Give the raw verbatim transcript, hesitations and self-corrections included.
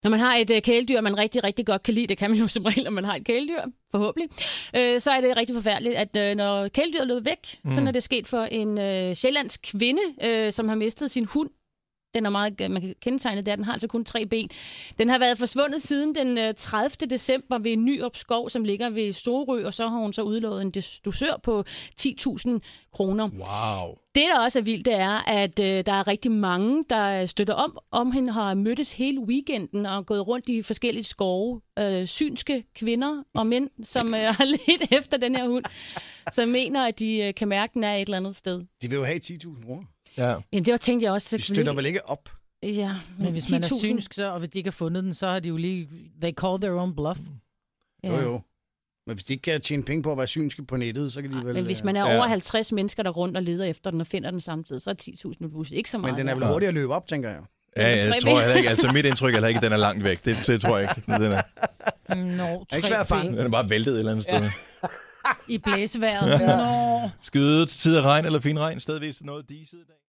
Når man har et øh, kæledyr, man rigtig, rigtig godt kan lide, det kan man jo som regel, når man har et kæledyr, forhåbentlig, øh, så er det rigtig forfærdeligt, at øh, når kæledyret løber væk, mm. sådan er det sket for en øh, sjællandsk kvinde, øh, som har mistet sin hund. Den er meget, man kan kendetegne det, den har altså kun tre ben. Den har været forsvundet siden den tredivte december ved Nyrup Skov, som ligger ved Storø, og så har hun så udlovet en dusør på ti tusind kroner. Wow. Det, der også er vildt, det er, at øh, der er rigtig mange, der støtter om, om hende har mødtes hele weekenden og gået rundt i forskellige skove. Øh, synske kvinder og mænd, som øh, har lidt efter den her hund, som mener, at de øh, kan mærke, at den er et eller andet sted. De vil jo have ti tusind kroner. Ja. Jamen, det var tænkt jeg også. De støtter vel ikke op? Ja, men hvis man er synsk, så, og hvis de ikke har fundet den, så har de jo lige... They call their own bluff. Ja. Jo, jo. Men hvis de ikke kan tjene penge på at være synske på nettet, så kan de ja, vel... Men hvis man er over halvtreds mennesker, der rundt og leder efter den og finder den samtidig, så er ti tusind pludselig ikke så meget. Men den er vel hurtigt at løbe op, tænker jeg. Ja, jeg tror heller ikke. Altså mit indtryk er heller ikke, at den er langt væk. Det, det tror jeg ikke. Den er. Nå, ikke svært at fange. Den er bare væltet et eller andet sted. Ja. I blæsevejret. Ja. Skyde til tid af regn eller fin regn. Stadigvis noget diset i dag.